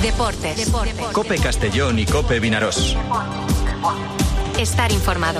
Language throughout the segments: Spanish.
Deportes. COPE Castellón y COPE Vinarós. Estar informado.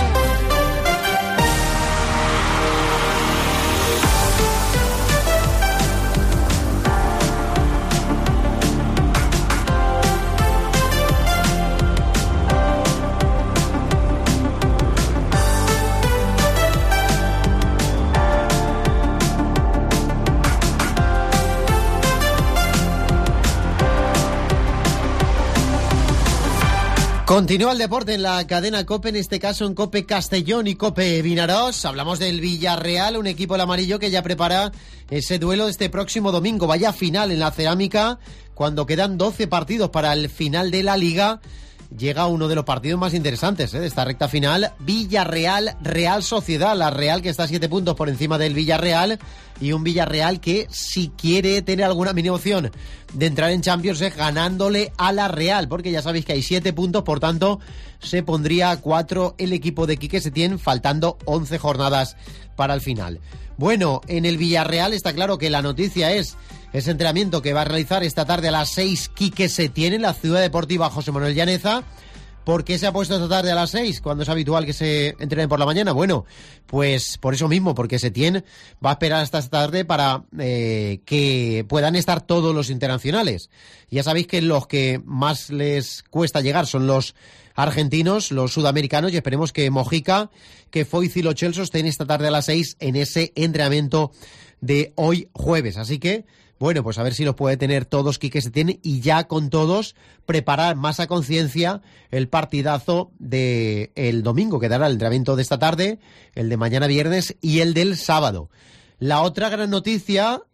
Continúa el deporte en la cadena COPE, en este caso en COPE Castellón y COPE Vinarós. Hablamos del Villarreal, un equipo el amarillo que ya prepara ese duelo de este próximo domingo. Vaya final en la Cerámica, cuando quedan 12 partidos para el final de la Liga. Llega uno de los partidos más interesantes de esta recta final. Villarreal-Real Sociedad. La Real que está a 7 puntos por encima del Villarreal. Y un Villarreal que si quiere tener alguna mínima opción de entrar en Champions es ganándole a la Real. Porque ya sabéis que hay 7 puntos, por tanto se pondría a 4 el equipo de Quique Setién, faltando 11 jornadas para el final. Bueno, en el Villarreal está claro que la noticia es ese entrenamiento que va a realizar esta tarde a las 6 Quique Setién en la Ciudad Deportiva José Manuel Llaneza. ¿Por qué se ha puesto esta tarde a las 6 cuando es habitual que se entrene por la mañana? Bueno, pues por eso mismo, porque Setién va a esperar hasta esta tarde para que puedan estar todos los internacionales. Ya sabéis que los que más les cuesta llegar son los argentinos, los sudamericanos, y esperemos que Mojica, que Foyth y Lo Celso estén esta tarde a las 6 en ese entrenamiento de hoy jueves. Así que bueno, pues a ver si los puede tener todos Quique Setién y ya con todos preparar más a conciencia el partidazo del domingo, que dará el entrenamiento de esta tarde, el de mañana viernes y el del sábado. La otra gran noticia,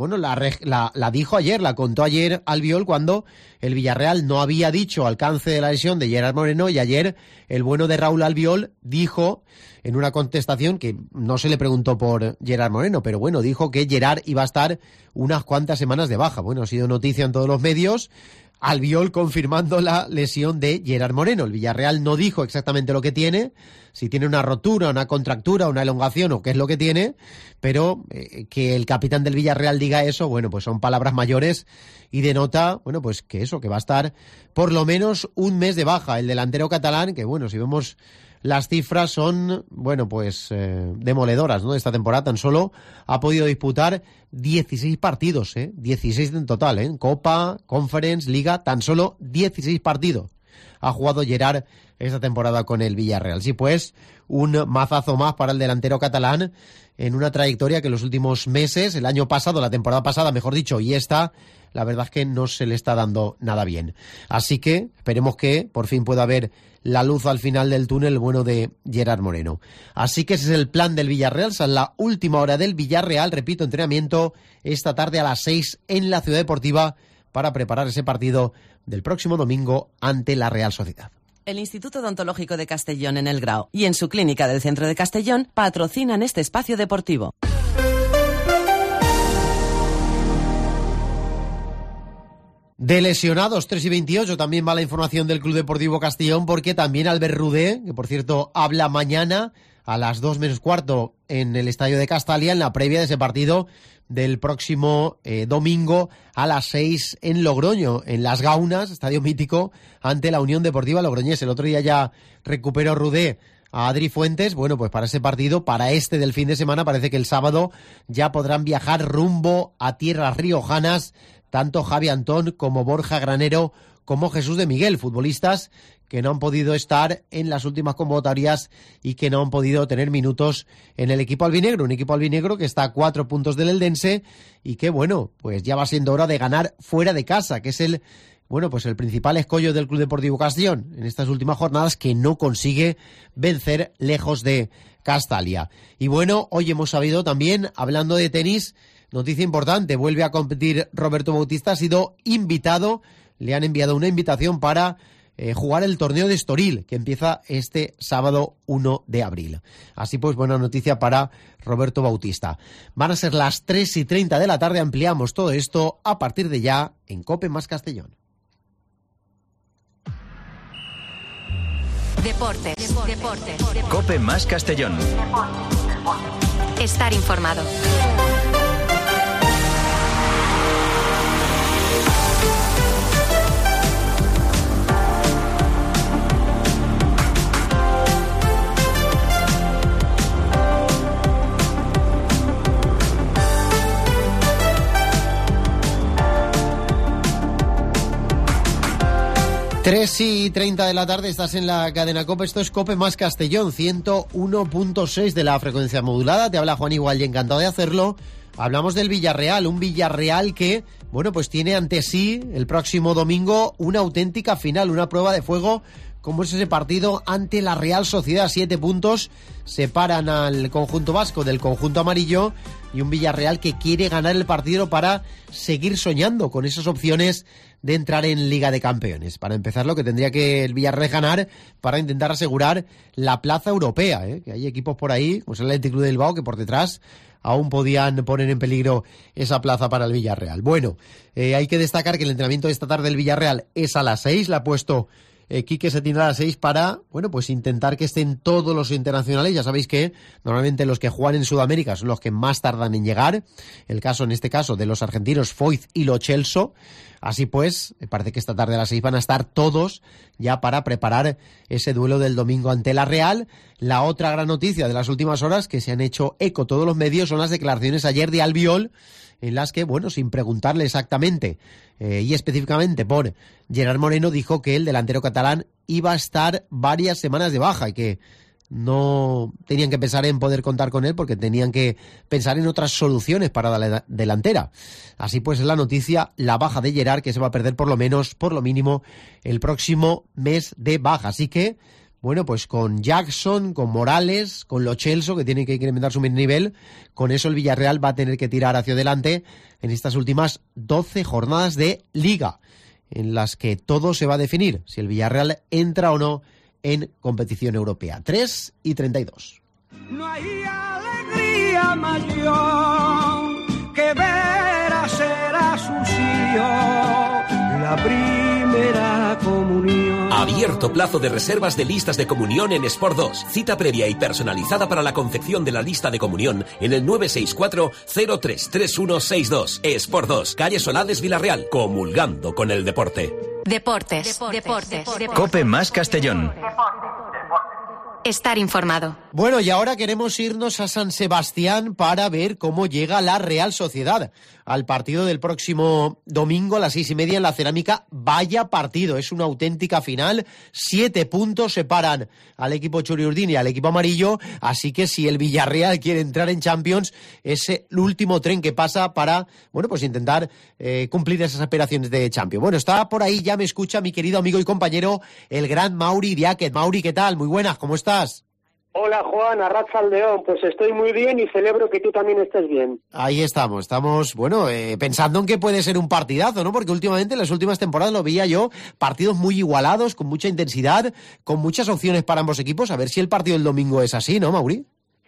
la dijo ayer, la contó ayer Albiol cuando el Villarreal no había dicho alcance de la lesión de Gerard Moreno, y ayer el bueno de Raúl Albiol dijo en una contestación que no se le preguntó por Gerard Moreno, pero bueno, dijo que Gerard iba a estar unas cuantas semanas de baja. Bueno, ha sido noticia en todos los medios. Albiol confirmando la lesión de Gerard Moreno. El Villarreal no dijo exactamente lo que tiene, si tiene una rotura, una contractura, una elongación o qué es lo que tiene, pero que el capitán del Villarreal diga eso, bueno, pues son palabras mayores y denota, bueno, pues que eso, que va a estar por lo menos un mes de baja. El delantero catalán, que bueno, si vemos las cifras son, bueno, pues demoledoras, ¿no? De esta temporada tan solo ha podido disputar 16 partidos, 16 en total, en Copa, Conference, Liga, tan solo 16 partidos ha jugado Gerard esta temporada con el Villarreal. Sí, pues un mazazo más para el delantero catalán en una trayectoria que en los últimos meses, el año pasado, la temporada pasada, mejor dicho, y esta, la verdad es que no se le está dando nada bien. Así que esperemos que por fin pueda haber la luz al final del túnel, bueno, de Gerard Moreno. Así que ese es el plan del Villarreal. Es la última hora del Villarreal, repito, entrenamiento esta tarde a las 6 en la Ciudad Deportiva para preparar ese partido del próximo domingo ante la Real Sociedad. El Instituto Odontológico de Castellón en El Grao y en su clínica del centro de Castellón patrocinan este espacio deportivo. De lesionados, 3:28, también va la información del Club Deportivo Castellón, porque también Albert Rudé, que por cierto habla mañana a las 2 menos cuarto en el Estadio de Castalia, en la previa de ese partido del próximo domingo a las 6 en Logroño, en Las Gaunas, estadio mítico, ante la Unión Deportiva Logroñés. El otro día ya recuperó Rudé a Adri Fuentes. Bueno, pues para ese partido, para este del fin de semana, parece que el sábado ya podrán viajar rumbo a tierras riojanas tanto Javi Antón como Borja Granero como Jesús de Miguel, futbolistas que no han podido estar en las últimas convocatorias y que no han podido tener minutos en el equipo albinegro, un equipo albinegro que está a 4 puntos del Eldense y que, bueno, pues ya va siendo hora de ganar fuera de casa, que es el principal escollo del Club Deportivo Castellón en estas últimas jornadas, que no consigue vencer lejos de Castalia. Y bueno, hoy hemos sabido también, hablando de tenis, noticia importante, vuelve a competir Roberto Bautista, ha sido invitado, le han enviado una invitación para jugar el torneo de Estoril, que empieza este sábado 1 de abril. Así pues, buena noticia para Roberto Bautista. Van a ser las 3:30 de la tarde, ampliamos todo esto a partir de ya en COPE más Castellón. Deportes. COPE más Castellón. Estar informado. 3:30 de la tarde, estás en la cadena COPE. Esto es COPE más Castellón, 101.6 de la frecuencia modulada. Te habla Juan Igual y encantado de hacerlo. Hablamos del Villarreal, un Villarreal que, bueno, pues tiene ante sí el próximo domingo una auténtica final, una prueba de fuego, como es ese partido ante la Real Sociedad. 7 puntos separan al conjunto vasco del conjunto amarillo, y un Villarreal que quiere ganar el partido para seguir soñando con esas opciones de entrar en Liga de Campeones. Para empezar, lo que tendría que el Villarreal ganar para intentar asegurar la plaza europea, que hay equipos por ahí, como es el Athletic Club de Bilbao, que por detrás aún podían poner en peligro esa plaza para el Villarreal. Bueno, hay que destacar que el entrenamiento de esta tarde del Villarreal es a las 6, la ha puesto Quique Setién a las 6 para, bueno, pues intentar que estén todos los internacionales. Ya sabéis que normalmente los que juegan en Sudamérica son los que más tardan en llegar. El caso, en este caso, de los argentinos Foyth y Lo Celso. Así pues, parece que esta tarde a las 6 van a estar todos ya para preparar ese duelo del domingo ante la Real. La otra gran noticia de las últimas horas, que se han hecho eco todos los medios, son las declaraciones ayer de Albiol, en las que, bueno, sin preguntarle exactamente y específicamente por Gerard Moreno, dijo que el delantero catalán iba a estar varias semanas de baja y que no tenían que pensar en poder contar con él, porque tenían que pensar en otras soluciones para la delantera. Así pues, es la noticia, la baja de Gerard, que se va a perder por lo mínimo, el próximo mes de baja. Así que, bueno, pues con Jackson, con Morales, con Lo Celso, que tienen que incrementar su nivel, con eso el Villarreal va a tener que tirar hacia adelante en estas últimas 12 jornadas de Liga, en las que todo se va a definir, si el Villarreal entra o no en competición europea. 3:32. No hay alegría mayor que ver a ser a sus hijos la primera comunión. Abierto plazo de reservas de listas de comunión en Sport 2. Cita previa y personalizada para la confección de la lista de comunión en el 964-033162. Sport 2, calle Solades, Villarreal. Comulgando con el deporte. Deportes. COPE más Castellón. Estar informado. Bueno, y ahora queremos irnos a San Sebastián para ver cómo llega la Real Sociedad al partido del próximo domingo a las 6:30 en la Cerámica. Vaya partido, es una auténtica final. 7 puntos separan al equipo Churiurdin y al equipo amarillo, así que si el Villarreal quiere entrar en Champions, es el último tren que pasa para, bueno, pues intentar cumplir esas aspiraciones de Champions. Bueno, está por ahí, ya me escucha mi querido amigo y compañero, el gran Mauri Diáquez. Mauri, ¿qué tal? Muy buenas, ¿cómo estás? Hola Juan, Arratsaldeón, pues estoy muy bien y celebro que tú también estés bien. Ahí estamos, bueno, pensando en que puede ser un partidazo, ¿no? Porque últimamente, en las últimas temporadas lo veía yo, partidos muy igualados, con mucha intensidad, con muchas opciones para ambos equipos. A ver si el partido del domingo es así, ¿no, Mauri?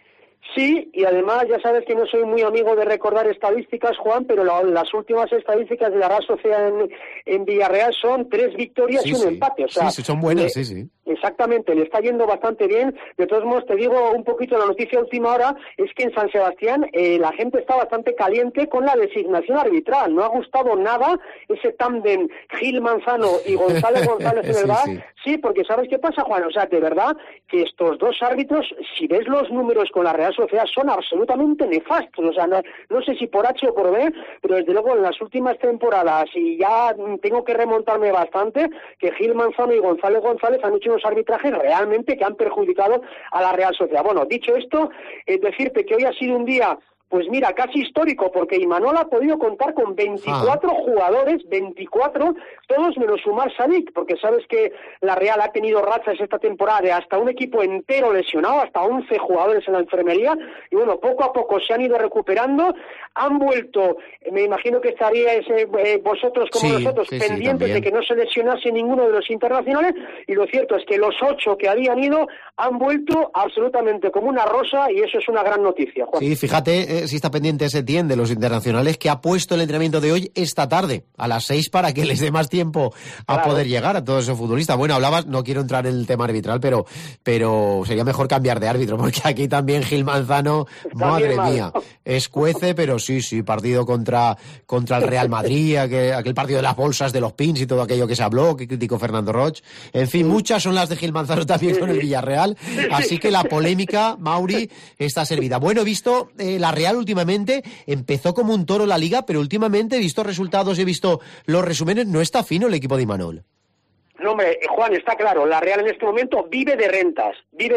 Sí, y además ya sabes que no soy muy amigo de recordar estadísticas, Juan, pero las últimas estadísticas de la Real Sociedad en Villarreal son 3 victorias y un empate. O sea, sí, son buenas, sí. Exactamente, le está yendo bastante bien. De todos modos, te digo un poquito, la noticia de última hora es que en San Sebastián la gente está bastante caliente con la designación arbitral. No ha gustado nada ese tándem Gil Manzano y González en el VAR. Sí, porque ¿sabes qué pasa, Juan? O sea, de verdad que estos dos árbitros, si ves los números con la Real Sociedad, son absolutamente nefastos. O sea, no sé si por H o por B, pero desde luego en las últimas temporadas, y ya tengo que remontarme bastante, que Gil Manzano y González han hecho unos arbitrajes realmente que han perjudicado a la Real Sociedad. Bueno, dicho esto, decirte que hoy ha sido un día, pues mira, casi histórico, porque Imanol ha podido contar con 24 jugadores, 24, todos menos Umar Sadik, porque sabes que la Real ha tenido rachas esta temporada de hasta un equipo entero lesionado, hasta 11 jugadores en la enfermería, y bueno, poco a poco se han ido recuperando, han vuelto, me imagino que estaríais vosotros como nosotros pendientes de que no se lesionase ninguno de los internacionales, y lo cierto es que los 8 que habían ido han vuelto absolutamente como una rosa, y eso es una gran noticia, Juan. Sí, fíjate si está pendiente Setién de los internacionales, que ha puesto el entrenamiento de hoy esta tarde a las 6 para que les dé más tiempo a poder llegar a todos esos futbolistas. Bueno, hablabas, no quiero entrar en el tema arbitral, pero sería mejor cambiar de árbitro, porque aquí también Gil Manzano, madre mía, escuece, pero sí, partido contra el Real Madrid, aquel partido de las bolsas, de los pins y todo aquello que se habló, que criticó Fernando Roch. En fin, muchas son las de Gil Manzano también con el Villarreal, así que la polémica, Mauri, está servida. Bueno, he visto la Real últimamente empezó como un toro la Liga, pero últimamente he visto resultados, he visto los resúmenes, no está fino el equipo de Imanol. No, hombre, Juan, está claro, la Real en este momento vive de rentas,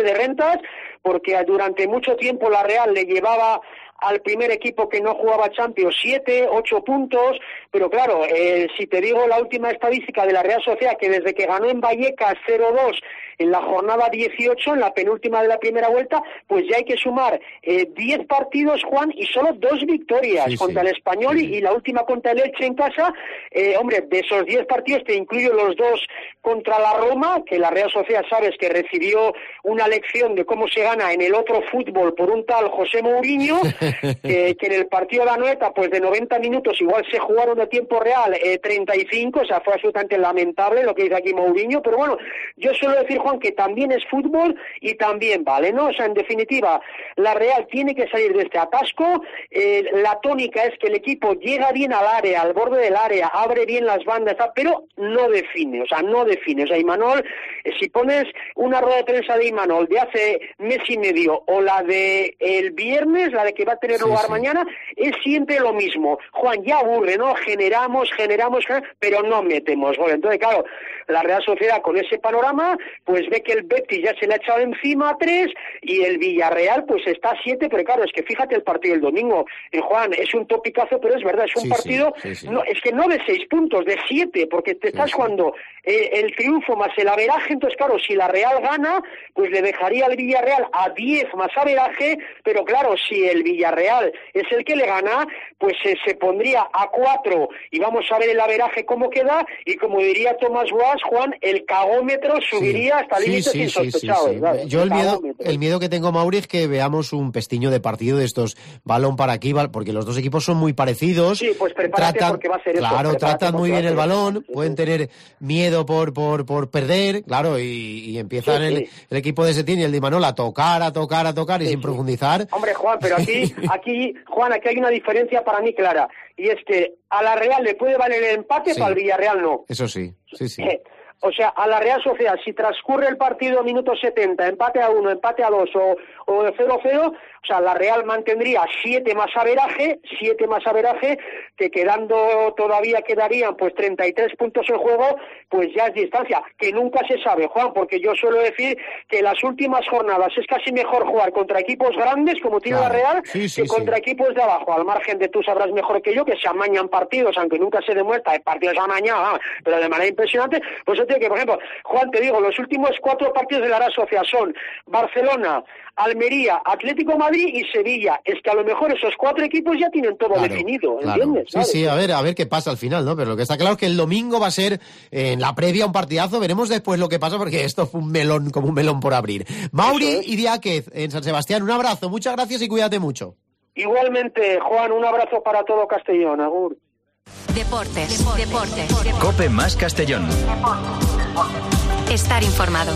porque durante mucho tiempo la Real le llevaba al primer equipo que no jugaba Champions 7, 8 puntos, pero claro, si te digo la última estadística de la Real Sociedad, que desde que ganó en Vallecas 0-2 en la jornada 18, en la penúltima de la primera vuelta, pues ya hay que sumar 10 partidos, Juan, y solo 2 victorias contra el Español y la última contra el Elche en casa. Hombre, de esos 10 partidos te incluyo los 2 contra la Roma, que la Real Sociedad, sabes, que recibió una lección de cómo se gana en el otro fútbol por un tal José Mourinho, que en el partido de Anoeta, pues de 90 minutos igual se jugaron de tiempo real 35, o sea, fue absolutamente lamentable lo que dice aquí Mourinho, pero bueno, yo suelo decir, Juan, que también es fútbol y también vale, ¿no? O sea, en definitiva, la Real tiene que salir de este atasco, la tónica es que el equipo llega bien al área, al borde del área, abre bien las bandas, pero no define, o sea, Imanol, si pones una rueda de prensa de Imanol de hace mes y medio o la de el viernes, la de que va a tener lugar mañana, es siempre lo mismo. Juan, ya aburre, ¿no? Generamos, pero no metemos gol. Entonces, claro, la Real Sociedad con ese panorama, pues ve que el Betis ya se le ha echado encima a 3 y el Villarreal pues está a 7, pero claro, es que fíjate el partido del domingo. Juan, es un topicazo, pero es verdad, es un partido, no, es que no de 6 puntos, de 7, porque te estás jugando el triunfo más el averaje. Entonces, claro, si la Real gana, pues le dejaría al Villarreal a 10 más averaje, pero claro, si el Villarreal es el que le gana, pues se pondría a 4 y vamos a ver el averaje cómo queda, y como diría Tomás Boas, Juan, el cagómetro subiría hasta límites insospechados. Claro, yo el miedo que tengo, Mauri, es que veamos un pestiño de partido de estos balón para aquí, porque los dos equipos son muy parecidos. Sí, pues prepárate porque va a ser claro, eso. Tratan muy bien el balón, pueden tener miedo por perder, claro, y empiezan el equipo de Setién y el de Imanol a tocar y sin profundizar. Hombre, Juan, pero aquí hay una diferencia para mí clara, y es que a la Real le puede valer el empate, para el Villarreal no. Eso sí. O sea, a la Real Sociedad, si transcurre el partido minuto 70, empate a 1, empate a 2 o de 0-0, o sea, la Real mantendría 7 más averaje, que todavía quedarían pues 33 puntos en juego, pues ya es distancia, que nunca se sabe, Juan, porque yo suelo decir que las últimas jornadas es casi mejor jugar contra equipos grandes, como tiene la Real, que contra equipos de abajo, al margen de, tú sabrás mejor que yo, que se amañan partidos, aunque nunca se demuestra, hay partidos amañados, pero de manera impresionante. Pues yo te digo que, por ejemplo, Juan, te digo, los últimos 4 partidos de la Real Sociedad son Barcelona, Almería, Atlético Madrid y Sevilla. Es que a lo mejor esos 4 equipos ya tienen todo definido, ¿entiendes? Sí, a ver qué pasa al final, ¿no? Pero lo que está claro es que el domingo va a ser en la previa un partidazo. Veremos después lo que pasa, porque esto fue un melón por abrir. Mauri Idiáquez en San Sebastián, un abrazo, muchas gracias y cuídate mucho. Igualmente, Juan, un abrazo para todo Castellón, agur. Deportes. COPE más Castellón. Estar informado.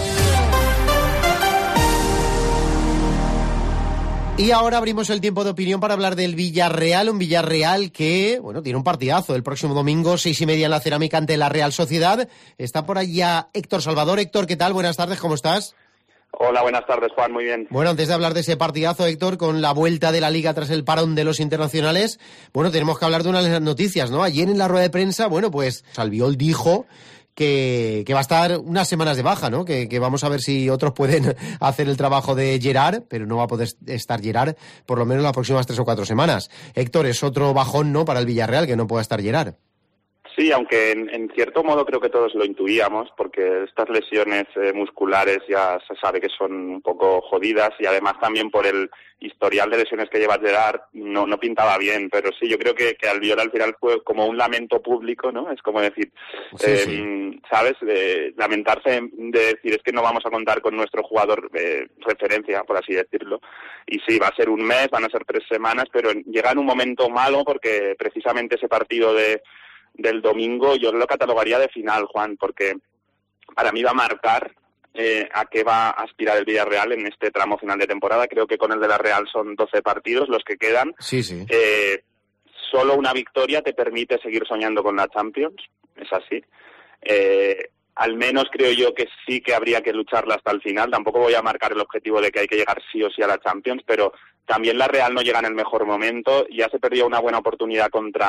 Y ahora abrimos el tiempo de opinión para hablar del Villarreal, un Villarreal que, bueno, tiene un partidazo el próximo domingo, 6:30 en la Cerámica ante la Real Sociedad. Está por allá Héctor Salvador. Héctor, ¿qué tal? Buenas tardes, ¿cómo estás? Hola, buenas tardes, Juan, muy bien. Bueno, antes de hablar de ese partidazo, Héctor, con la vuelta de la Liga tras el parón de los internacionales, bueno, tenemos que hablar de unas noticias, ¿no? Ayer en la rueda de prensa, bueno, pues Albiol dijo que va a estar unas semanas de baja, ¿no? Que vamos a ver si otros pueden hacer el trabajo de Gerard, pero no va a poder estar Gerard por lo menos las próximas 3 o 4 semanas. Héctor, es otro bajón, ¿no?, para el Villarreal, que no pueda estar Gerard. Sí, aunque en cierto modo creo que todos lo intuíamos, porque estas lesiones musculares ya se sabe que son un poco jodidas, y además también por el historial de lesiones que lleva Gerard no pintaba bien, pero sí, yo creo que Albiol al final fue como un lamento público, ¿no? Es como decir, ¿sabes? Lamentarse de decir, es que no vamos a contar con nuestro jugador referencia, por así decirlo, y sí, va a ser un mes, van a ser 3 semanas, pero llega en un momento malo, porque precisamente ese partido del domingo yo lo catalogaría de final, Juan, porque para mí va a marcar a qué va a aspirar el Villarreal en este tramo final de temporada. Creo que con el de la Real son 12 partidos los que quedan. Sí. Solo una victoria te permite seguir soñando con la Champions, es así. Al menos creo yo que sí que habría que lucharla hasta el final. Tampoco voy a marcar el objetivo de que hay que llegar sí o sí a la Champions, pero también la Real no llega en el mejor momento. Ya se perdió una buena oportunidad contra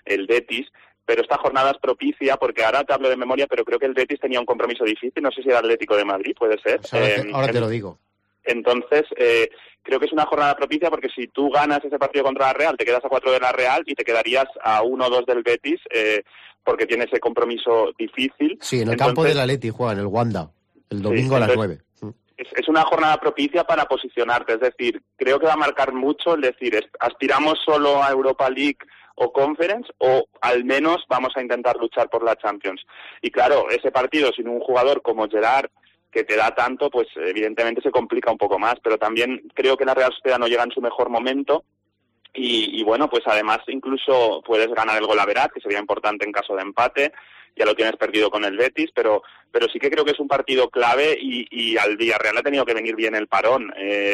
el Betis. Pero esta jornada es propicia, porque ahora te hablo de memoria, pero creo que el Betis tenía un compromiso difícil, no sé si era Atlético de Madrid, puede ser. Ahora te lo digo. Entonces, creo que es una jornada propicia porque si tú ganas ese partido contra la Real, te quedas a 4 de la Real y te quedarías a 1 o 2 del Betis, porque tiene ese compromiso difícil. Sí, en el campo del Atleti juega, en el Wanda, el domingo a las 9. Es una jornada propicia para posicionarte, es decir, creo que va a marcar mucho el decir, aspiramos solo a Europa League o Conference, o al menos vamos a intentar luchar por la Champions. Y claro, ese partido sin un jugador como Gerrard, que te da tanto, pues evidentemente se complica un poco más, pero también creo que la Real Sociedad no llega en su mejor momento, y bueno, pues además incluso puedes ganar el golaverat, que sería importante en caso de empate, ya lo tienes perdido con el Betis, pero sí que creo que es un partido clave, y al Villarreal ha tenido que venir bien el parón.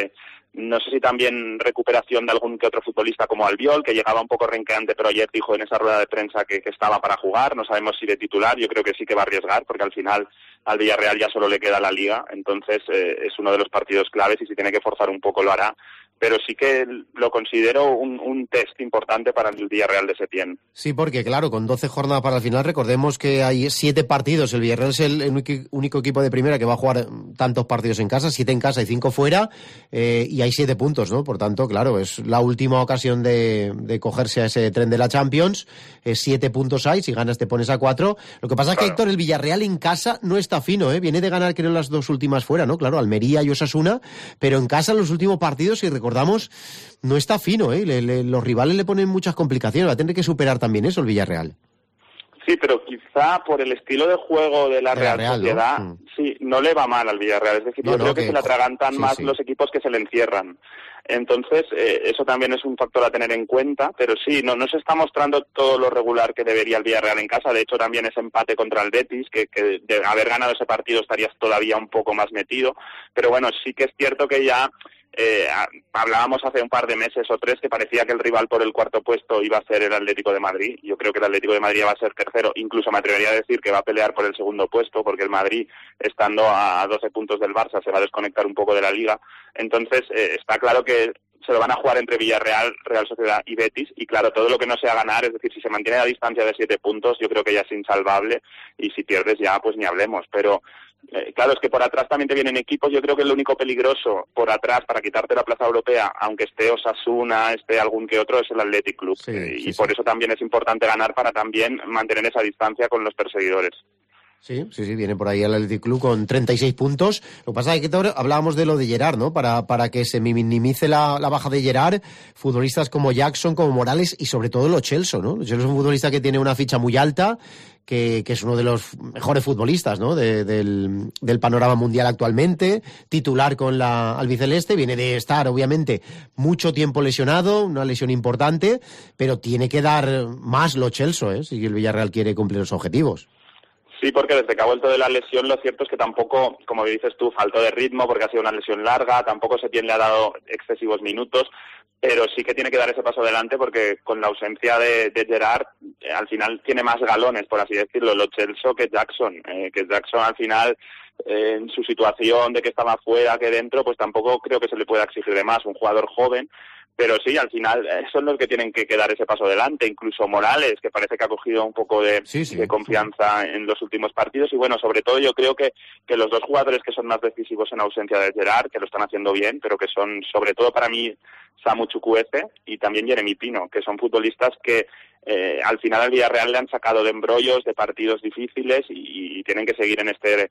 No sé si también recuperación de algún que otro futbolista como Albiol, que llegaba un poco renqueante, pero ayer dijo en esa rueda de prensa que estaba para jugar. No sabemos si de titular, yo creo que sí que va a arriesgar, porque al final al Villarreal ya solo le queda la Liga, entonces es uno de los partidos claves y si tiene que forzar un poco lo hará. Pero sí que lo considero un test importante para el Villarreal de Setién. Sí, porque claro, con 12 jornadas para el final, recordemos que hay 7 partidos. El Villarreal es el único equipo de primera que va a jugar tantos partidos en casa, 7 en casa y 5 fuera, y hay 7 puntos, ¿no? Por tanto, claro, es la última ocasión de cogerse a ese tren de la Champions. 7 puntos hay, si ganas te pones a 4. Lo que pasa es que, Héctor, el Villarreal en casa no está fino, ¿eh? Viene de ganar, creo, las 2 últimas fuera, ¿no? Claro, Almería y Osasuna, pero en casa en los últimos partidos, si recordamos, no está fino, ¿eh? Los rivales le ponen muchas complicaciones, va a tener que superar también eso el Villarreal. Sí, pero quizá por el estilo de juego de la Real Sociedad, ¿no? Sí, no le va mal al Villarreal, es decir, yo creo que se le atragantan más los equipos que se le encierran. Entonces, eso también es un factor a tener en cuenta, pero sí, no se está mostrando todo lo regular que debería el Villarreal en casa. De hecho, también ese empate contra el Betis, que de haber ganado ese partido estarías todavía un poco más metido. Pero bueno, sí que es cierto que ya hablábamos hace un par de meses o 3 que parecía que el rival por el cuarto puesto iba a ser el Atlético de Madrid. Yo creo que el Atlético de Madrid va a ser tercero, incluso me atrevería a decir que va a pelear por el segundo puesto, porque el Madrid, estando a 12 puntos del Barça, se va a desconectar un poco de la Liga. Entonces, está claro que se lo van a jugar entre Villarreal, Real Sociedad y Betis, y claro, todo lo que no sea ganar, es decir, si se mantiene la distancia de 7 puntos, yo creo que ya es insalvable, y si pierdes ya, pues ni hablemos, pero claro, es que por atrás también te vienen equipos. Yo creo que lo único peligroso por atrás para quitarte la plaza europea, aunque esté Osasuna, esté algún que otro, es el Athletic Club, por eso también es importante ganar para también mantener esa distancia con los perseguidores. Sí, viene por ahí el Athletic Club con 36 puntos. Lo que pasa es que hablábamos de lo de Gerrard, ¿no? Para que se minimice la baja de Gerrard, futbolistas como Jackson, como Morales y sobre todo Lo Celso, ¿no? Lo Celso es un futbolista que tiene una ficha muy alta, que es uno de los mejores futbolistas, ¿no? del panorama mundial actualmente, titular con la albiceleste, viene de estar, obviamente, mucho tiempo lesionado, una lesión importante, pero tiene que dar más Lo Celso, ¿eh? Si el Villarreal quiere cumplir los objetivos. Sí, porque desde que ha vuelto de la lesión, lo cierto es que tampoco, como dices tú, faltó de ritmo porque ha sido una lesión larga, tampoco Setién le ha dado excesivos minutos, pero sí que tiene que dar ese paso adelante porque con la ausencia de Gerrard, al final tiene más galones, por así decirlo, Lo Celso que Jackson al final, en su situación de que estaba fuera, que dentro, pues tampoco creo que se le pueda exigir de más, un jugador joven. Pero sí, al final son los que tienen que dar ese paso adelante, incluso Morales, que parece que ha cogido un poco de confianza en los últimos partidos. Y bueno, sobre todo yo creo que los dos jugadores que son más decisivos en ausencia de Gerrard, que lo están haciendo bien, pero que son sobre todo para mí Samu Chukwueze y también Jeremy Pino, que son futbolistas que al final al Villarreal le han sacado de embrollos, de partidos difíciles y tienen que seguir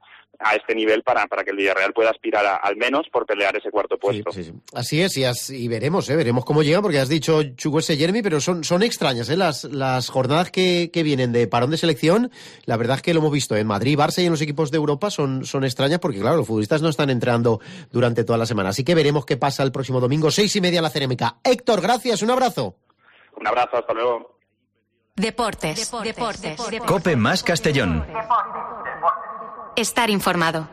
a este nivel para que el Villarreal pueda aspirar al menos por pelear ese cuarto puesto. Sí. Así es, y veremos cómo llegan, porque has dicho Chukwueze, Jeremy, pero son extrañas, las jornadas que vienen de parón de selección. La verdad es que lo hemos visto en Madrid, Barça y en los equipos de Europa son extrañas porque, claro, los futbolistas no están entrenando durante toda la semana. Así que veremos qué pasa el próximo domingo, 6:30 en la Cerámica. Héctor, gracias, un abrazo. Un abrazo, hasta luego. Deportes. COPE más Castellón. Estar informado.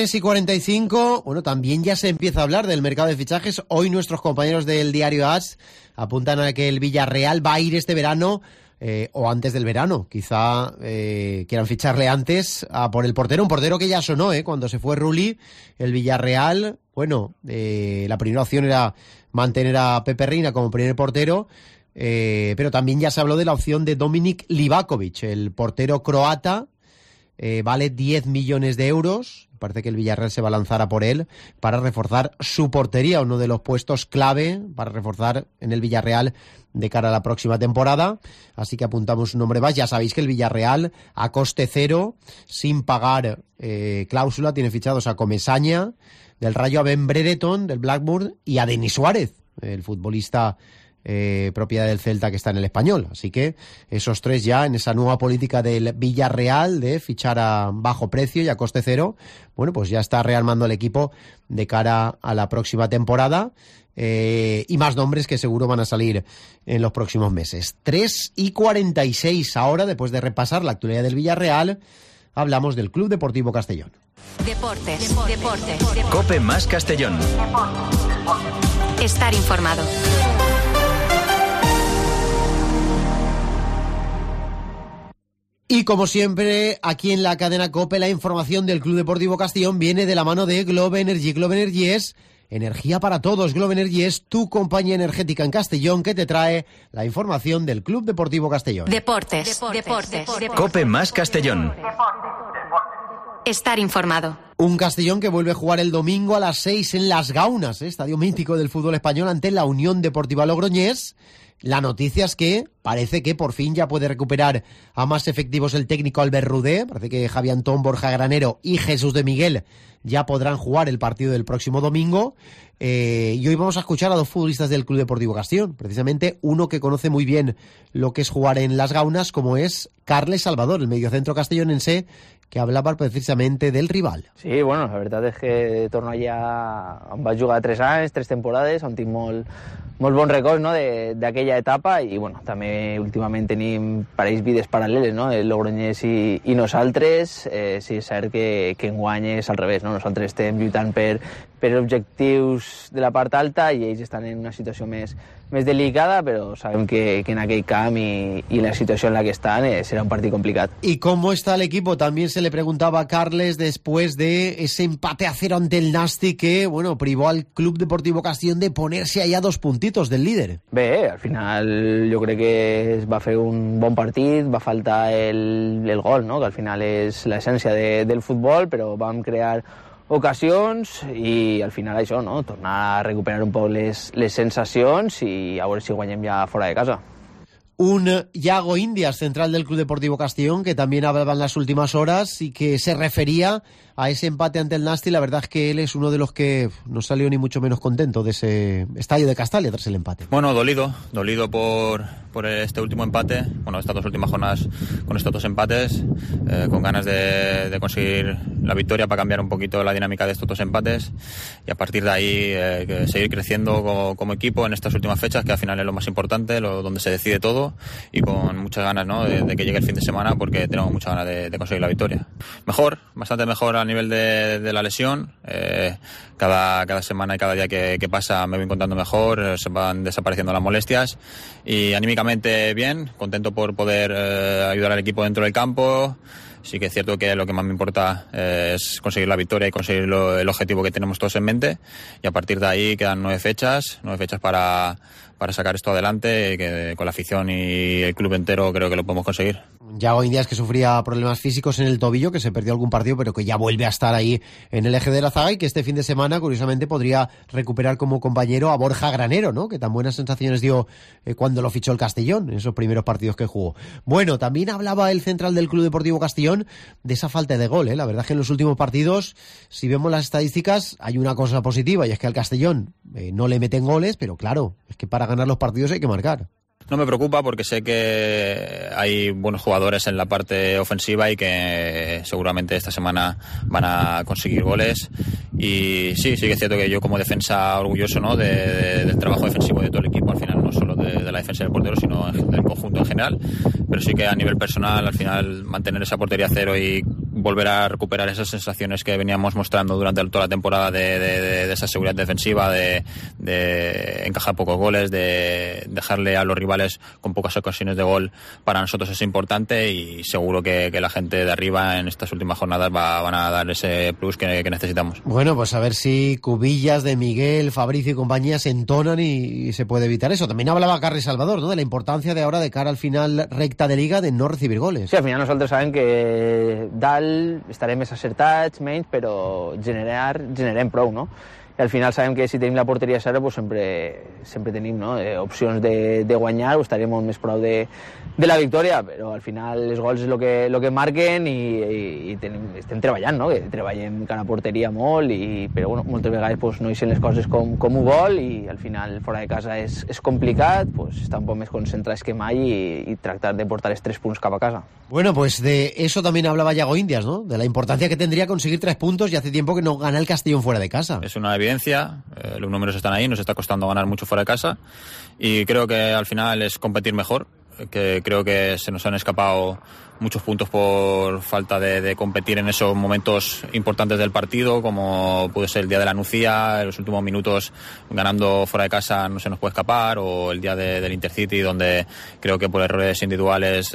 3:45, bueno, también ya se empieza a hablar del mercado de fichajes. Hoy nuestros compañeros del diario AS apuntan a que el Villarreal va a ir este verano, o antes del verano, quizá quieran ficharle antes a por el portero, un portero que ya sonó, cuando se fue Rulli, el Villarreal, bueno, la primera opción era mantener a Pepe Reina como primer portero. pero también ya se habló de la opción de Dominik Livakovic, el portero croata, vale 10 millones de euros. Parece que el Villarreal se va a lanzar a por él para reforzar su portería, uno de los puestos clave para reforzar en el Villarreal de cara a la próxima temporada. Así que apuntamos un nombre más. Ya sabéis que el Villarreal, a coste cero, sin pagar cláusula, tiene fichados a Comesaña, del Rayo, a Ben Brereton, del Blackburn, y a Denis Suárez, el futbolista propiedad del Celta que está en el Español. Así que esos tres ya en esa nueva política del Villarreal de fichar a bajo precio y a coste cero, bueno, pues ya está rearmando el equipo de cara a la próxima temporada, y más nombres que seguro van a salir en los próximos meses. 3:46 ahora, después de repasar la actualidad del Villarreal, hablamos del Club Deportivo Castellón. Deportes. Cope más Castellón. Estar informado. Y como siempre, aquí en la cadena COPE, la información del Club Deportivo Castellón viene de la mano de Globe Energy. Globe Energy es energía para todos. Globe Energy es tu compañía energética en Castellón que te trae la información del Club Deportivo Castellón. Deportes. Cope más Castellón. Estar informado. Un Castellón que vuelve a jugar el domingo a las 6 en Las Gaunas, estadio mítico del fútbol español, ante la Unión Deportiva Logroñés. La noticia es que parece que por fin ya puede recuperar a más efectivos el técnico Albert Rudé. Parece que Javi Antón, Borja Granero y Jesús de Miguel ya podrán jugar el partido del próximo domingo. Y hoy vamos a escuchar a dos futbolistas del Club Deportivo Castellón. Precisamente uno que conoce muy bien lo que es jugar en Las Gaunas, como es Carles Salvador, el mediocentro castellonense, que hablava precisamente del rival. Sí, bueno, la veritat és que torno allà on vaig jugar 3 anys, 3 temporades, on tinc molt bons records, no, d'aquella etapa, i bueno, també últimament tenim parells vides paral·leles, no, el Logroñés i nosaltres. Sí, és cert que enguany és al revés, no? Nosaltres estem lluitant per objectius de la part alta i ells estan en una situació més delicada, pero sabem que en aquell camp y la situación en la que están será un partido complicado. ¿Y cómo está el equipo? También se le preguntaba a Carles después de ese empate a 0 ante el Nasti que, bueno, privó al Club Deportivo Castellón de ponerse allá 2 puntitos del líder. Bé, al final jo crec que es va fer un bon partit, va faltar el gol, no? Que al final és l'essència del futbol, però vam crear ocasions i al final això, no? Tornar a recuperar un poc les sensacions i a veure si guanyem ja fora de casa. Un Yago Indias, central del Club Deportivo Castellón, que también hablaba en las últimas horas y que se refería a ese empate ante el Nasti. La verdad es que él es uno de los que no salió ni mucho menos contento de ese estadio de Castalia tras el empate. Bueno, dolido por este último empate, bueno, estas 2 últimas jornadas con estos 2 empates, con ganas de conseguir la victoria para cambiar un poquito la dinámica de estos 2 empates y a partir de ahí seguir creciendo como equipo en estas últimas fechas, que al final es lo más importante, donde se decide todo, y con muchas ganas, ¿no?, de que llegue el fin de semana, porque tenemos muchas ganas de conseguir la victoria. Mejor, bastante mejor a nivel de la lesión. Cada semana y cada día que pasa me voy encontrando mejor, se van desapareciendo las molestias y anímicamente bien, contento por poder ayudar al equipo dentro del campo. Sí que es cierto que lo que más me importa es conseguir la victoria y conseguir el objetivo que tenemos todos en mente, y a partir de ahí quedan 9 fechas para sacar esto adelante, que con la afición y el club entero creo que lo podemos conseguir. Yago Indias, que sufría problemas físicos en el tobillo, que se perdió algún partido, pero que ya vuelve a estar ahí en el eje de la zaga y que este fin de semana, curiosamente, podría recuperar como compañero a Borja Granero, ¿no?, que tan buenas sensaciones dio cuando lo fichó el Castellón, en esos primeros partidos que jugó. Bueno, también hablaba el central del Club Deportivo Castellón de esa falta de gol, ¿eh? La verdad es que en los últimos partidos, si vemos las estadísticas, hay una cosa positiva, y es que al Castellón no le meten goles, pero claro, es que para ganar los partidos hay que marcar. No me preocupa porque sé que hay buenos jugadores en la parte ofensiva y que seguramente esta semana van a conseguir goles. Y sí que es cierto que yo como defensa orgulloso, ¿no?, del trabajo defensivo de todo el equipo, al final no solo de la defensa del portero, sino del conjunto en general. Pero sí que a nivel personal, al final, mantener esa portería a 0 y volver a recuperar esas sensaciones que veníamos mostrando durante toda la temporada de esa seguridad defensiva, de encajar pocos goles, de dejarle a los rivales con pocas ocasiones de gol. Para nosotros es importante y seguro que la gente de arriba en estas últimas jornadas van a dar ese plus que necesitamos. Bueno, pues a ver si Cubillas, De Miguel, Fabricio y compañía se entonan y se puede evitar eso. También hablaba Carles Salvador, ¿no?, de la importancia de ahora, de cara al final recta de Liga, de no recibir goles. Sí, al final nosaltres sabem que dalt estarem més acertats, menys, però generem prou, no? I al final sabem que si tenim la porteria a zero pues sempre tenim, no, opcions de guanyar, o estarem molt més prou de la victòria, però al final els gols és el que marquen i estem treballant, no? Que treballem cara a porteria molt, però bueno, moltes vegades pues, no hi sent les coses com un gol i al final fora de casa és complicat, pues, estar un poc més concentrats que mai i tractar de portar els 3 punts cap a casa. Bueno, pues de eso también hablaba Yago Indias, ¿no? De la importancia que tendría conseguir 3 puntos y hace tiempo que no gana el Castellón fuera de casa. Es una evidencia, los números están ahí, nos está costando ganar mucho fuera de casa y creo que al final es competir mejor, que creo que se nos han escapado muchos puntos por falta de competir en esos momentos importantes del partido, como puede ser el día de la Nucía, en los últimos minutos ganando fuera de casa no se nos puede escapar, o el día del Intercity, donde creo que por errores individuales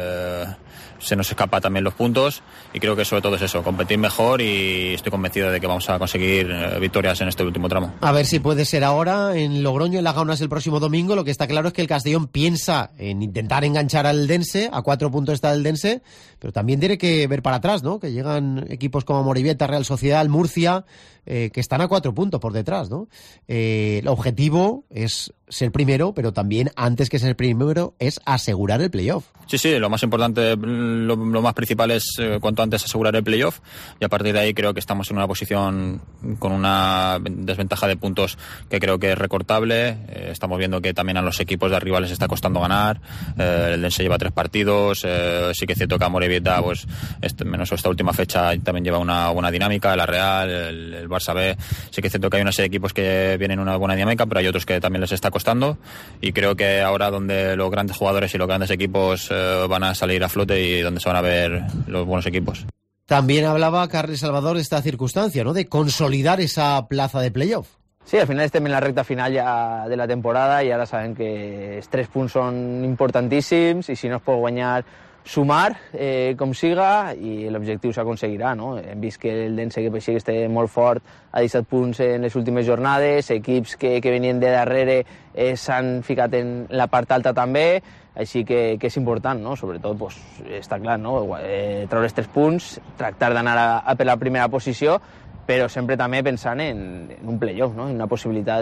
se nos escapa también los puntos, y creo que sobre todo es eso, competir mejor, y estoy convencido de que vamos a conseguir victorias en este último tramo. A ver si puede ser ahora en Logroño, en las Gaunas, el próximo domingo. Lo que está claro es que el Castellón piensa en intentar enganchar al Dense, a 4 puntos está el Dense, pero también tiene que ver para atrás, ¿no? Que llegan equipos como Amorebieta, Real Sociedad, Murcia, que están a 4 puntos por detrás, ¿no? El objetivo es ser primero, pero también, antes que ser primero, es asegurar el playoff. Sí, lo más importante, lo más principal es cuanto antes asegurar el playoff, y a partir de ahí creo que estamos en una posición con una desventaja de puntos que creo que es recortable. Estamos viendo que también a los equipos de arriba les está costando ganar. El Dense lleva 3 partidos, sí que es cierto que Amorebieta, pues menos esta última fecha, también lleva una buena dinámica, la Real, el Barça B. Sí que es cierto que hay una serie de equipos que vienen una buena dinámica, pero hay otros que también les está costando, y creo que ahora donde los grandes jugadores y los grandes equipos van a salir a flote y donde se van a ver los buenos equipos. También hablaba Carles Salvador de esta circunstancia, ¿no?, de consolidar esa plaza de playoff. Sí, al final estem en la recta final ja de la temporada i ara sabem que els 3 punts són importantíssims i si no es pot guanyar, sumar com siga, i l'objectiu s'aconseguirà, no? Hem vist que el Dense, que sí que està molt fort, a 17 punts en les últimes jornades, equips que venien de darrere s'han ficat en la part alta també, així que és important, no? Sobretot, pues, està clar, no? Treure els 3 punts, tractar d'anar a per la primera posició, però sempre també pensant en un playoff, ¿no? En una possibilitat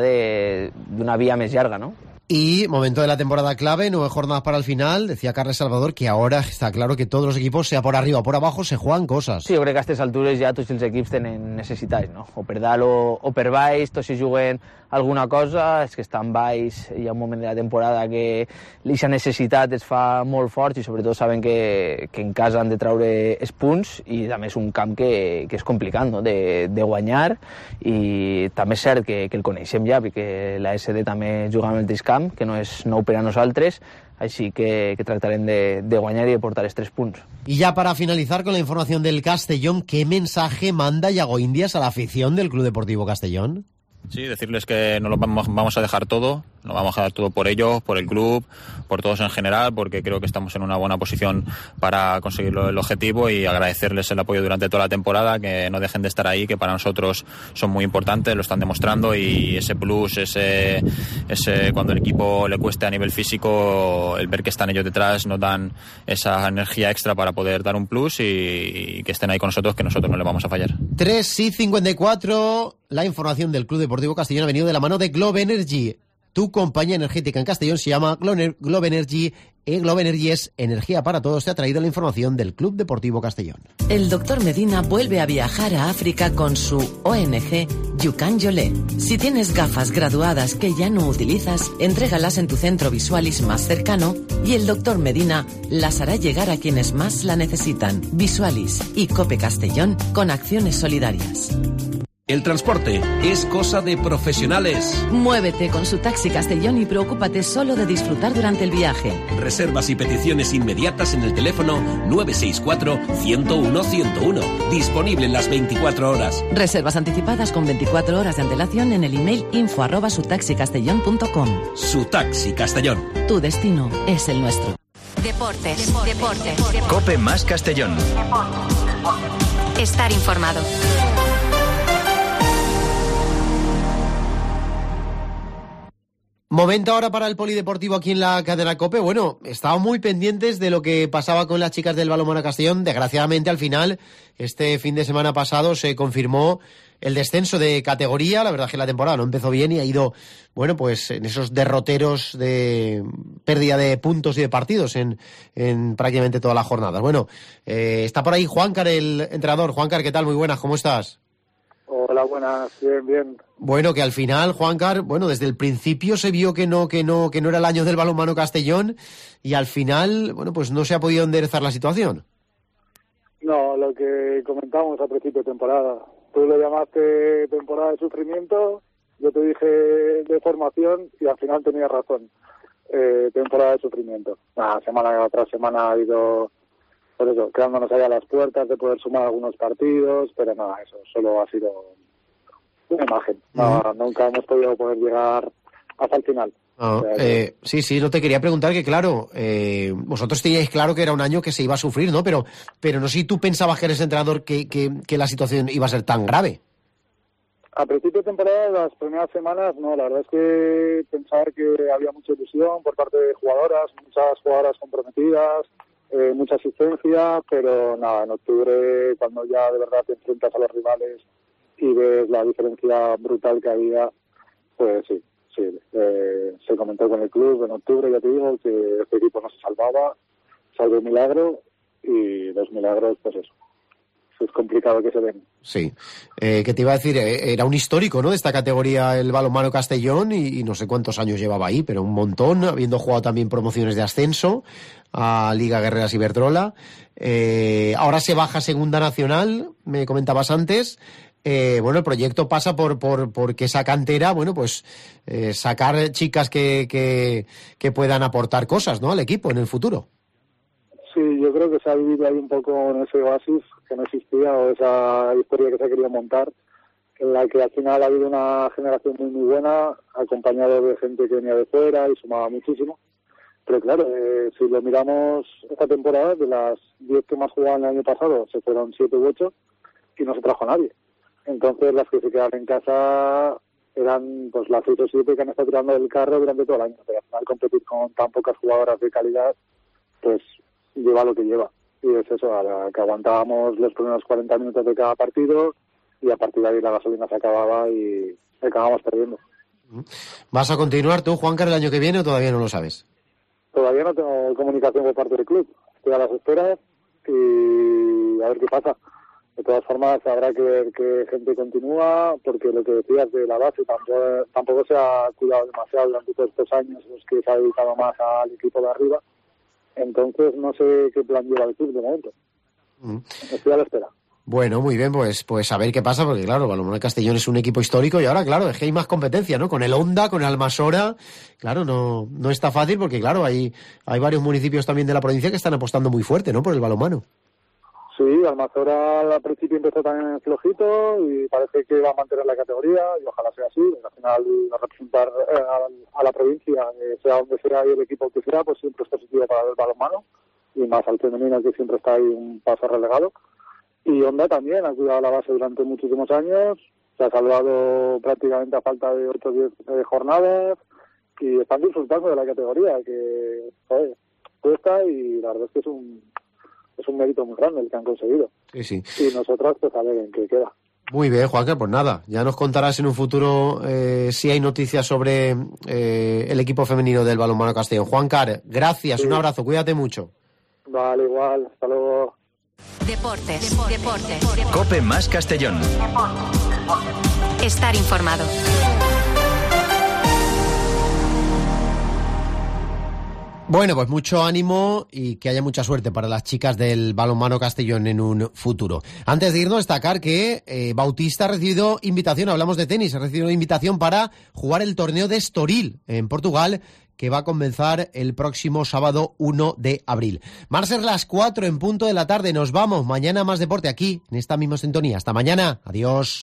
d'una via més llarga, no? Y momento de la temporada clave, 9 jornadas para el final. Decía Carles Salvador que ahora está claro que todos los equipos, sea por arriba o por abajo, se juegan cosas. Sí, jo crec que a aquestes altures ja tots els equips tenen necessitats, no? O per dalt o per baix, tots si juguen alguna cosa, és que estan baix, hi ha un moment de la temporada que aquesta necessitat es fa molt fort i sobretot saben que en casa han de treure els punts, i també és un camp que és complicat, no?, de guanyar, i també és cert que el coneixem ja, perquè la SD també juga en el mateix camp, que no és nou per a nosaltres, així que tractarem de guanyar i de portar els 3 punts. Y ya para finalizar con la información del Castellón, ¿qué mensaje manda Yago Indias a la afición del Club Deportivo Castellón? Sí, decirles que no lo vamos a dejar todo, lo vamos a dar todo por ellos, por el club, por todos en general, porque creo que estamos en una buena posición para conseguir el objetivo, y agradecerles el apoyo durante toda la temporada, que no dejen de estar ahí, que para nosotros son muy importantes, lo están demostrando, y ese plus, ese cuando el equipo le cueste a nivel físico, el ver que están ellos detrás nos dan esa energía extra para poder dar un plus y que estén ahí con nosotros, que nosotros no les vamos a fallar. 3:54, la información del Club Deportivo Castellón ha venido de la mano de Globe Energy. Tu compañía energética en Castellón se llama Globe Energy. Globe Energy es energía para todos. Te ha traído la información del Club Deportivo Castellón. El doctor Medina vuelve a viajar a África con su ONG Yukan Yolé. Si tienes gafas graduadas que ya no utilizas, entrégalas en tu centro Visualis más cercano y el doctor Medina las hará llegar a quienes más la necesitan. Visualis y Cope Castellón con acciones solidarias. El transporte es cosa de profesionales. Muévete con su Taxi Castellón y preocúpate solo de disfrutar durante el viaje. Reservas y peticiones inmediatas en el teléfono 964-101-101. Disponible en las 24 horas. Reservas anticipadas con 24 horas de antelación en el email info@sutaxicastellón.com. Su Taxi Castellón. Tu destino es el nuestro. Deportes. Cope más Castellón. Estar informado. Momento ahora para el polideportivo aquí en la cadena COPE. Bueno, estaba muy pendientes de lo que pasaba con las chicas del balonmano Castellón. Desgraciadamente, al final, este fin de semana pasado se confirmó el descenso de categoría. La verdad es que la temporada no empezó bien y ha ido, bueno, pues en esos derroteros de pérdida de puntos y de partidos en prácticamente todas las jornadas. Bueno, está por ahí Juancar, el entrenador. Juancar, ¿qué tal? Muy buenas, ¿cómo estás? Hola, buenas, bien. Bueno, que al final, Juancar, bueno, desde el principio se vio que no era el año del balonmano Castellón y al final, bueno, pues no se ha podido enderezar la situación. No, lo que comentamos al principio de temporada. Tú lo llamaste temporada de sufrimiento, yo te dije de formación y al final tenías razón. Temporada de sufrimiento. Semana tras semana ha ido, por eso, quedándonos ahí a las puertas de poder sumar algunos partidos, pero nada, eso solo ha sido una imagen. Nunca hemos podido poder llegar hasta el final. Sí, no te quería preguntar que, claro, vosotros teníais claro que era un año que se iba a sufrir, ¿no? Pero no sé si tú pensabas que eres entrenador que la situación iba a ser tan grave. A principio de temporada, las primeras semanas, no, la verdad es que pensar que había mucha ilusión por parte de jugadoras, muchas jugadoras comprometidas, mucha asistencia, pero nada, en octubre, cuando ya de verdad te enfrentas a los rivales y ves la diferencia brutal que había, pues sí, se comentó con el club en octubre, ya te digo, que este equipo no se salvaba, salvo un milagro, y los milagros, pues eso, es complicado que se den. Sí, que te iba a decir, era un histórico, ¿no?, de esta categoría el balonmano Castellón y no sé cuántos años llevaba ahí, pero un montón, habiendo jugado también promociones de ascenso a Liga Guerreras Iberdrola. Ahora se baja a Segunda Nacional, me comentabas antes. Bueno, el proyecto pasa por que esa cantera, bueno, pues sacar chicas que puedan aportar cosas, ¿no?, al equipo en el futuro. Sí, yo creo que se ha vivido ahí un poco en ese oasis que no existía, o esa historia que se ha querido montar, en la que al final ha habido una generación muy buena, acompañado de gente que venía de fuera y sumaba muchísimo. Pero claro, si lo miramos esta temporada, de las 10 que más jugaban el año pasado, se fueron 7 u 8 y no se trajo a nadie. Entonces las que se quedaron en casa eran pues las 6 o 7 que han estado tirando del carro durante todo el año. Pero al final competir con tan pocas jugadoras de calidad, pues lleva lo que lleva. Y es eso, que aguantábamos los primeros 40 minutos de cada partido y a partir de ahí la gasolina se acababa y acabamos perdiendo. ¿Vas a continuar tú, Juancar, el año que viene o todavía no lo sabes? Todavía no tengo comunicación por parte del club. Estoy a las esperas y a ver qué pasa. De todas formas, habrá que ver qué gente continúa, porque lo que decías de la base tampoco se ha cuidado demasiado durante todos estos años, los que se ha dedicado más al equipo de arriba. Entonces, no sé qué plan lleva el club de momento. Estoy a la espera. Bueno, muy bien, pues a ver qué pasa, porque claro, Balonmano Castellón es un equipo histórico y ahora, claro, es que hay más competencia, ¿no? Con el Honda, con el Almasora, claro, no está fácil porque, claro, hay varios municipios también de la provincia que están apostando muy fuerte, ¿no?, por el balonmano. Sí, Almasora al principio empezó también flojito y parece que va a mantener la categoría y ojalá sea así. Al final, representar a la provincia, sea donde sea y el equipo que sea, pues siempre es positivo para el balonmano y más al femenino, que siempre está ahí un paso relegado. Y Honda también ha cuidado la base durante muchísimos años, se ha salvado prácticamente a falta de 8 o 10 jornadas y están disfrutando de la categoría, que cuesta y la verdad es que es un mérito muy grande el que han conseguido. Sí. Y nosotros, pues a ver en qué queda. Muy bien, Juancar, pues nada, ya nos contarás en un futuro si hay noticias sobre el equipo femenino del balonmano Castellón. Juancar, gracias, un abrazo, cuídate mucho. Vale, igual, hasta luego. Deportes. Cope más Castellón. Estar informado. Bueno, pues mucho ánimo y que haya mucha suerte para las chicas del balonmano Castellón en un futuro. Antes de irnos, destacar que Bautista ha recibido invitación, hablamos de tenis, ha recibido invitación para jugar el torneo de Estoril en Portugal, que va a comenzar el próximo sábado 1 de abril. Van a ser las 4 en punto de la tarde, nos vamos. Mañana más deporte aquí, en esta misma sintonía. Hasta mañana, adiós.